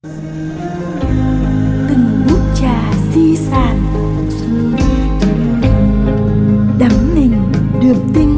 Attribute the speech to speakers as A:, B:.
A: Từng bút trà di sản đắm mình đường tinh